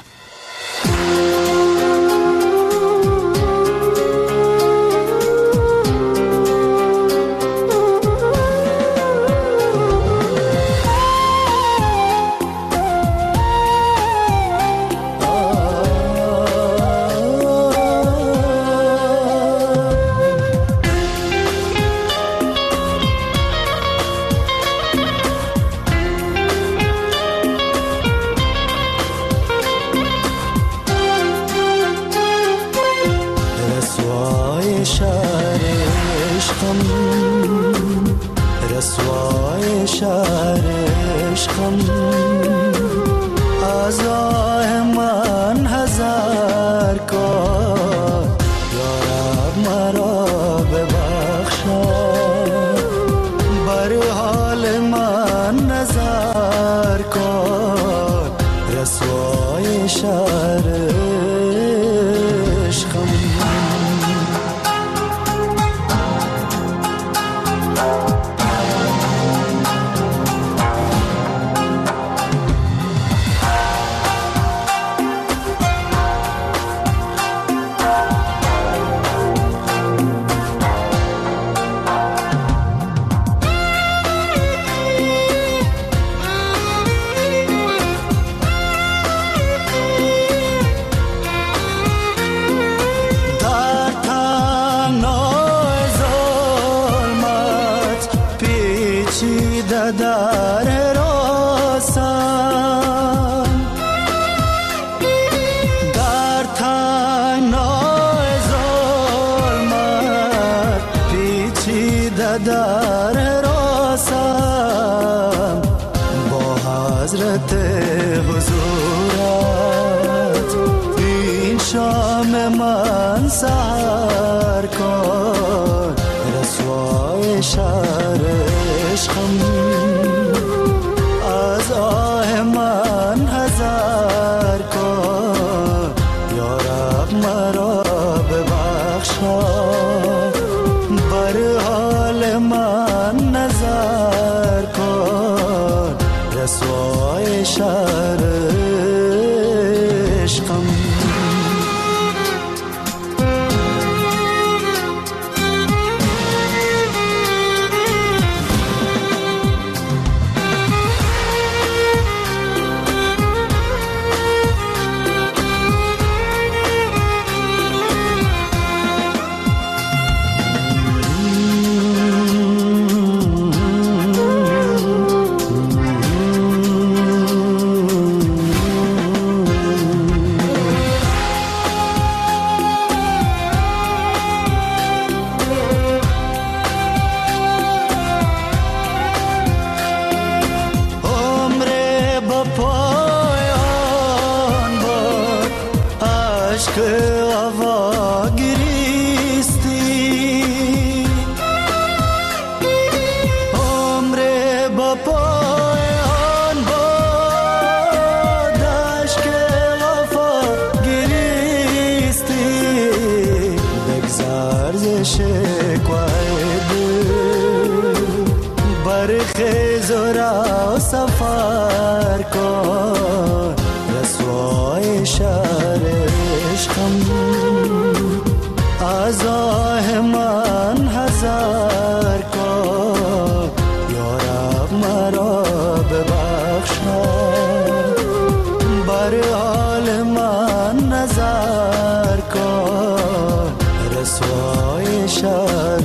[SPEAKER 10] شهر عشقم. در راستم در تنهای ظلمت پیچیده در راستم با حضرت حضورت این شام من سحر کن رسوای شهر عشقم. از آه من حذر کن یا رب مرا ببخشا بر حال من نظر کن رسوای شهر عشقم. سفر کن رسوای شهر عشقم. از آه من حذر کن یا رب مرا ببخشا بر حال من نظر کن رسوای شهر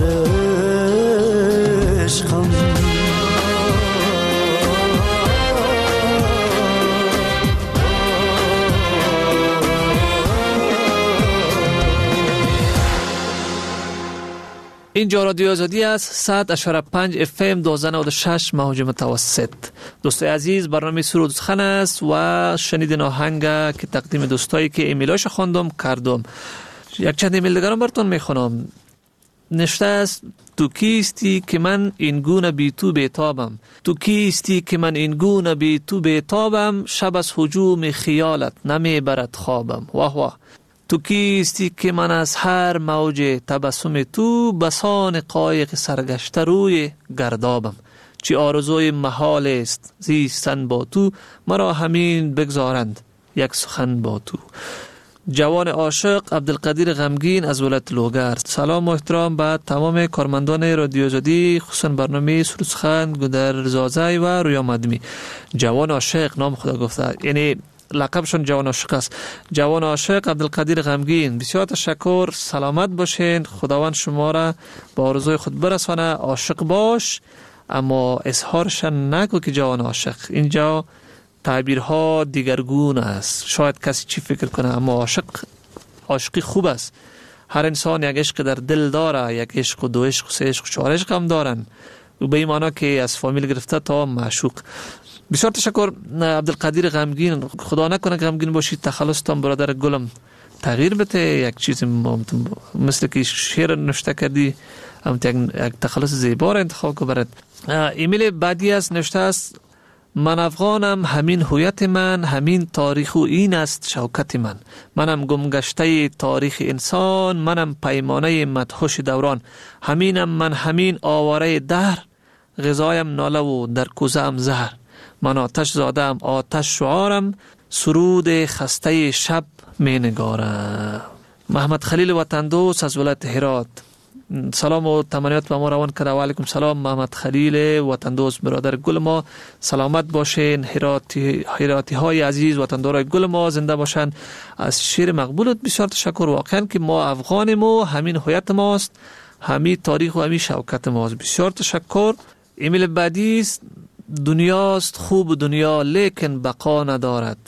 [SPEAKER 10] عشقم.
[SPEAKER 9] اینجا رادیو آزادی است. 100.5 FM 1296 موج متوسط. دوستای عزیز، برنامه سرود سخن است و شنیدین آهنگ که تقدیم دوستایی که ایمیلاش خواندم کردم. یک چند ایمیل دیگرم براتون میخونم. نشته است: تو کیستی که من این گونه بی تو بیتابم، تو کیستی که من این گونه بی تو بیتابم، شب از هجوم خیالت نمیبرد خوابم. واه واه. تو کیستی که من از هر موج تبسم تو، بسان قایق سرگشته روی گردابم. چی آرزوی محال است زیستن با تو، مرا همین بگذارند یک سخن با تو. جوان عاشق عبدالقدیر غمگین از ولایت لوگر. سلام و احترام به تمام کارمندان رادیو آزادی، خصوصا برنامه سرود سخن گودر زازای و رویا مدمی. جوان عاشق نام خدا گفته، یعنی لقبشون جوان عاشق است. جوان عاشق عبدالقدیر غمگین، بسیار تشکر، سلامت باشین، خداوند شما را به آرزوی خود برسانه. عاشق باش اما اظهارشن نگو که جوان عاشق. اینجا تعبیرها دیگرگون است، شاید کسی چی فکر کنه، اما عاشقی خوب است. هر انسان یک عشق در دل داره، یک عشق و دو عشق و سه عشق و چهار عشق هم دارن، و به این معنی که از فامیل گرفته تا معشوق. بسیار تشکر عبدالقدیر غمگین. خدا نکنه غمگین باشید، تخلصتان برادر گلم تغییر بده، یک چیز مثل که شعر نوشته کردی، یک تخلص زیبا را انتخاب کو برد. ایمیل بعدی است، نوشته است: من افغانم، همین هویت من، همین تاریخ و این است شوکت من. منم گمگشته تاریخ انسان، منم پیمانه مدهوش دوران. همینم من، همین آواره دهر، غذایم ناله و در کوزه ام زهر. من آتش زادم، آتش شعارم، سرود خسته شب می نگارم. محمد خلیل وطن دوست از ولایت هرات. سلام و تمنیات به ما روان کرده. و علیکم سلام محمد خلیل وطن دوست، برادر گل ما، سلامت باشین. هراتی های عزیز، وطندارای گل ما زنده باشن. از شیر مقبولت بسیار تشکر. واقعا که ما افغانیم و همین هویت ماست، همین تاریخ و همین شوکت ماست. بسیار تشکر. ایمیل بعدی است: دنیاست خوب دنیا لیکن بقا ندارد.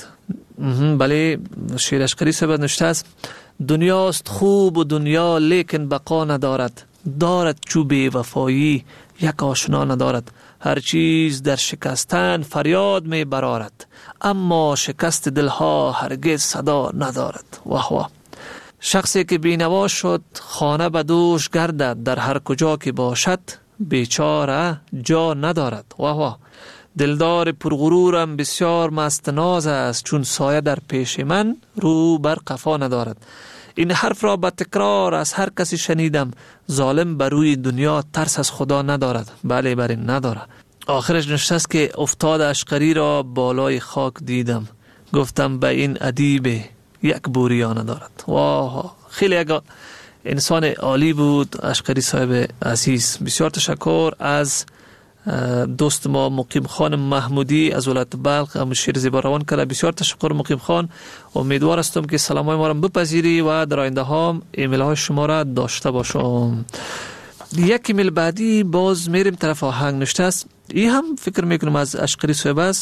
[SPEAKER 9] بله، شیر اشقری صاحب نوشته است: دنیاست خوب و دنیا لیکن بقا ندارد. دارد چوب وفایی یک آشنا ندارد. هر چیز در شکستن فریاد می برارد، اما شکست دلها هرگز صدا ندارد. واه واه. شخصی که بینوا شد خانه به دوش گردد، در هر کجا که باشد بیچاره جا ندارد. واه واه. دلدار پرغرورم بسیار مست ناز است، چون سایه در پیش من رو بر قفا ندارد. این حرف را به تکرار از هر کسی شنیدم، ظالم بر روی دنیا ترس از خدا ندارد. بله بله ندارد. آخرش نشسته است که افتاد اشقری را بالای خاک دیدم، گفتم به این ادیب یک بوریا ندارد. واه، خیلی یک انسان عالی بود اشقری صاحب عزیز. بسیار تشکر از دوست ما مقیم خان محمودی از ولایت بلخ، هم شیر زیبا روان کرده. بسیار تشکر مقیم خان. امیدوار هستم که سلامای ما را بپذیری و در آینده ها ایمیل های شما را داشته باشم. یک ایمیل بعدی باز میریم طرف آهنگ. نوشته است، این هم فکر میکنم از اشقری صاحب است،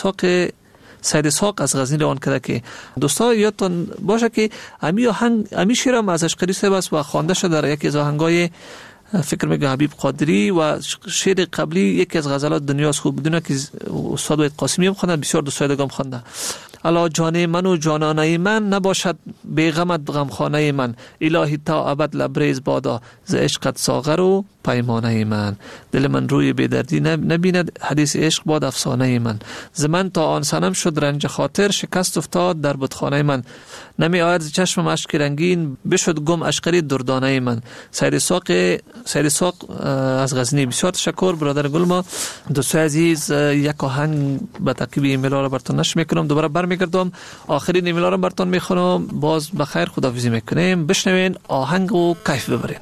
[SPEAKER 9] سید اسحاق از غزنی روان کرده که دوستا یادتون باشه که امی شیرم از اشقری صاحب است و خوانده شده در یکی از آهنگای فکر میگم حبیب قادری، و شعر قبلی یکی از غزلات دنیاست خوب بدونه که استاد وحید قاسمی هم خوانده، بسیار دوستای دیگه هم خوانده. الا جان من و جانانه من، نباشد بیغمت غمخانه من. الهی تا ابد لبریز بادا، ز عشقت ساغر و پیمانه من. دل من روی بیدردی نبیند، حدیث عشق باد افسانه من. ز من تا آن سنم شد رنج خاطر، شکست افتاد در بتخانه من. نمی آید ز چشمم اشک رنگین، بشد گم اشقری دردانه من. سید اسحاق از غزنی. بسیار تشکر برادر گل ما. دوستای عزیز، یک آهنگ به ترکیب ایمیل را براتون نشر میکنم، دوباره برمیگردم آخرین ایمیل را براتون میخونم. باز بخیر خداحافظی میکنیم. بشنوین آهنگ و کیف ببرین.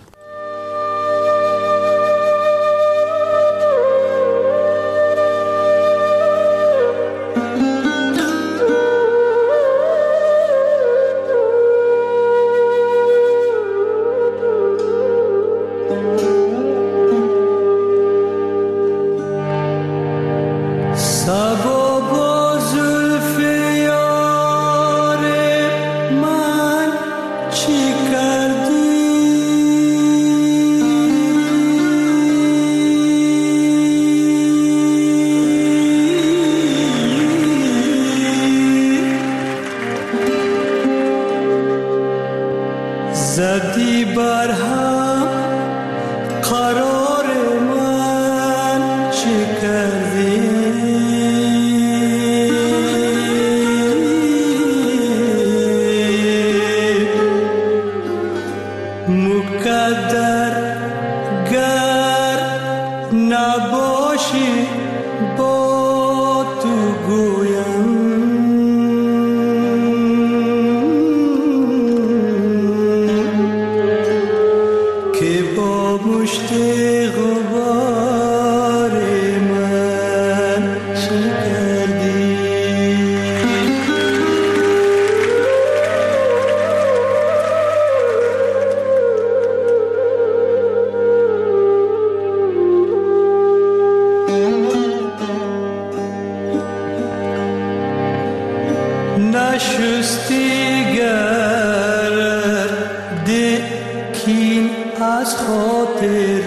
[SPEAKER 10] زدی بر هم قرار من، چه کردی؟ مقدر گر نباشی با تو گویم، مشت غبار من چه کردی؟ نشستی گرد کین از خاطر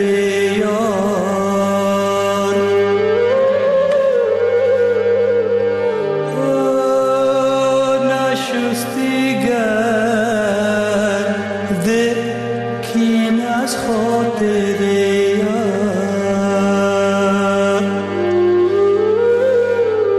[SPEAKER 10] یار، نشستی گرد کین از خاطر یار.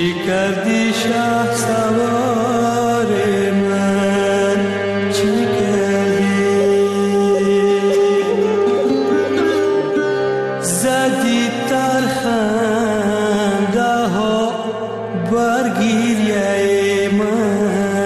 [SPEAKER 10] چی کردی شه سوار من چی کردی زدی ترخنده ها برگیریه من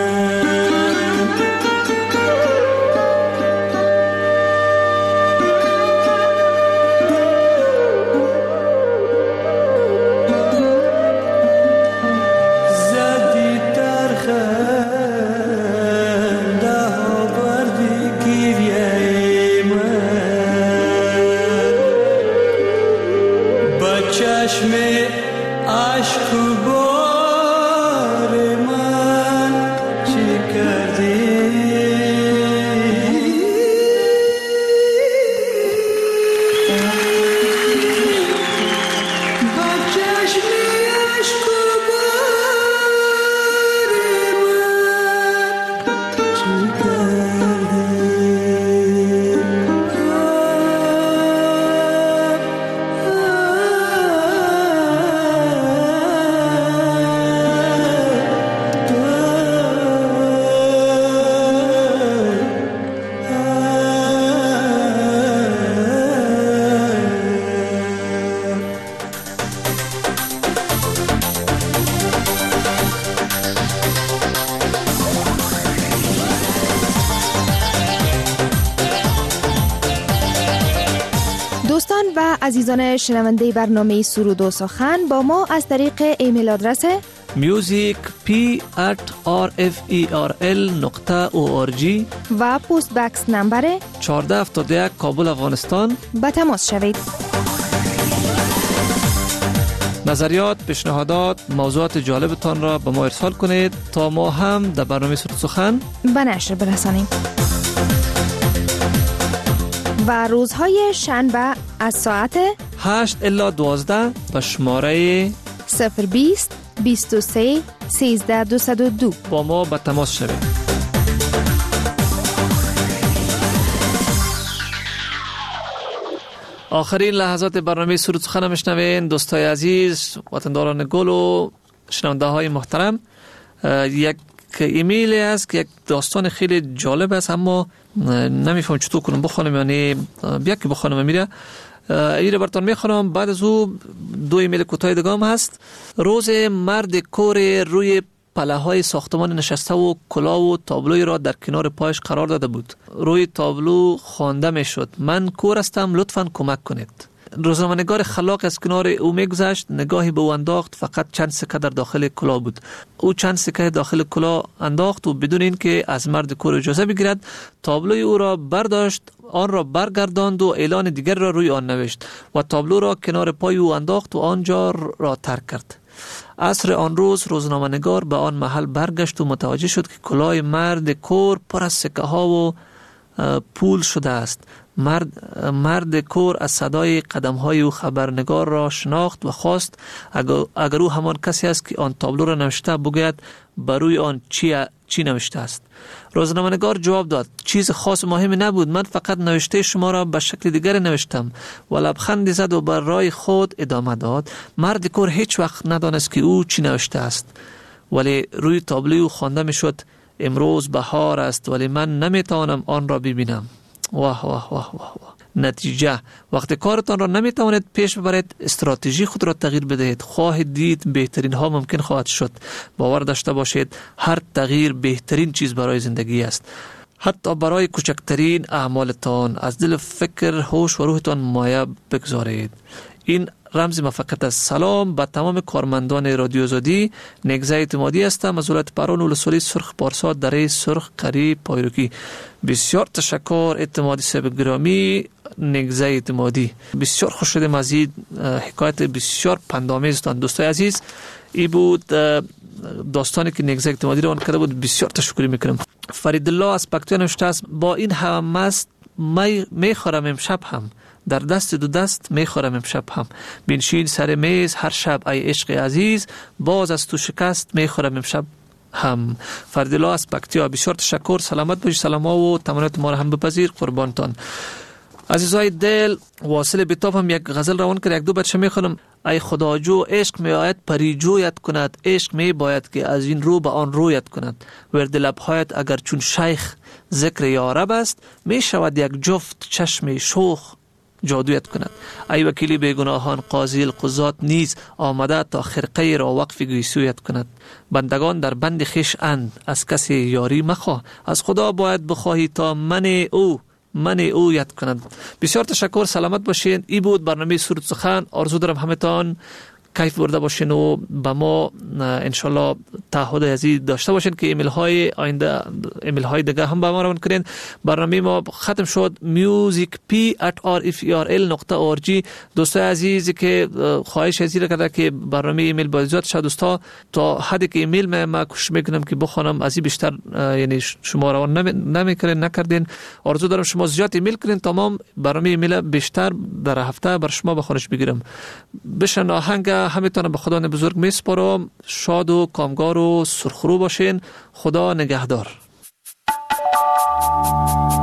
[SPEAKER 11] دوستان و عزیزان شنونده برنامه سرود و سخن با ما از طریق ایمیل آدرس
[SPEAKER 9] musicp@rferl.org
[SPEAKER 11] و پست بکس نمبر
[SPEAKER 9] 1471 کابل افغانستان
[SPEAKER 11] به تماس شوید.
[SPEAKER 9] نظریات، پیشنهادات، موضوعات جالبتان را به ما ارسال کنید تا ما هم در برنامه سرود سخن
[SPEAKER 11] به نشر برسانیم. و روزهای شنبه از ساعت
[SPEAKER 9] 8 الی 12 به شماره
[SPEAKER 11] 020 23 13 202
[SPEAKER 9] با ما به تماس شوید. آخرین لحظات برنامه سرود سخن میشنوین. دوستای عزیز، وطنداران گل و شنونده های محترم، یک ایمیلی است که یک داستان خیلی جالب است، اما نمیفهم چطور کنم بخونم، یعنی بیا که بخونم میره ایره براتون میخونم. بعد از او دو ایمیل کوتاه دیگه هم هست. روز مرد کور روی پله‌های ساختمان نشسته و کلاه و تابلوی را در کنار پایش قرار داده بود. روی تابلو خوانده میشد: من کور هستم، لطفاً کمک کنید. روزنامه‌نگار خلاق از کنار او میگذشت، نگاهی به او انداخت. فقط چند سکه در داخل کلاه بود. او چند سکه داخل کلاه انداخت و بدون اینکه از مرد کور اجازه بگیرد تابلوی او را برداشت، آن را برگرداند و اعلان دیگر را روی آن نوشت و تابلو را کنار پای او انداخت و آنجا را ترک کرد. عصر آن روز روزنامه‌نگار به آن محل برگشت و متوجه شد که کلاه مرد کور پر از سکه ها و پول شده است. مرد کور از صدای قدم های او خبرنگار را شناخت و خواست اگر او همان کسی است که آن تابلو را نوشته بگوید بروی آن چی نوشته است. روزنامه‌نگار جواب داد: چیز خاص مهمی نبود، من فقط نوشته شما را به شکل دیگر نوشتم. و لبخندی زد و بر راه خود ادامه داد: مرد کور هیچ وقت ندانست که او چی نوشته است، ولی روی تابلو خوانده میشد: امروز بهار است ولی من نمیتوانم آن را ببینم. واه واه واه واه واه. نتیجه: وقتی کارتان را نمیتوانید پیش ببرید، استراتژی خود را تغییر بدهید. خواهید دید بهترین ها ممکن خواهد شد. باور داشته باشید هر تغییر بهترین چیز برای زندگی است. حتی برای کوچکترین اعمالتان از دل فکر، هوش و روحتان مایه بگذارید. این رمز موفقیت است. سلام به تمام کارمندان رادیو آزادی. نگزه اعتمادی هستم از ولایت پران ولسوالی سرخ پارسا دره سرخ قریب پایروکی. بسیار تشکر اعتمادی صاحب گرامی. نگزه اعتمادی بسیار خوش شدم از این حکایت بسیار پندآمیزتان. دوستای عزیز، ای بود داستانی که نگزه اعتمادی رو آن کرده بود. بسیار تشکر میکنم. فرید الله از پکتیا نوشته است: با این هم مست میخورم امشب هم، در دست دو دست میخورم امشب هم، بنشین سر میز هر شب ای عشق عزیز، باز از تو شکست میخورم امشب هم. فرید الله از پکتیا، بسیار تشکر. سلامت باشی. سلام ها و تمنیات ما را هم بپذیر. قربانتان. عزیزای دل، واصل بیتاب هم یک غزل روان کرد، یک دو بچه میخونم. ای خداجو عشق می آید پریجویت کند، عشق می باید که از این رو به آن رویت کند. ورد لبهایت اگر چون شیخ ذکر یارب است، می شود یک جفت چشم شوخ جادویت کند. ای وکیلی بیگناهان قاضی القضات نیز آمده تا خرقه را وقف گیسویت کند. بندگان در بند خیش اند، از کسی یاری مخواه، از خدا باید بخواهی تا من او یاد کند. بسیار تشکر، سلامت باشین. ای بود برنامه سرود سخن. آرزو دارم همتان کیف برده باشین و به ما انشالله تعهد عزیز داشته باشین که ایمیل های آینده، ایمیل های دیگه هم به ما روان کنین. برنامه ما ختم شد. musicp@rferl.org. دوستای عزیزی که خواهش ازی کرده که برنامه ایمیل با زیاد شد، دوستا تا حدی که ایمیل ما کوشش میکنم که بخونم، از این بیشتر یعنی شما روان نکردین. آرزو دارم شما زیاد ایمیل کنین تمام برنامه ایمیل بیشتر در هفته بر شما بخونش بگیرم. بشن آهنگ همتون به خدا بزرگ میسپارم. شاد و کامگار و سرخرو باشین. خدا نگهدار.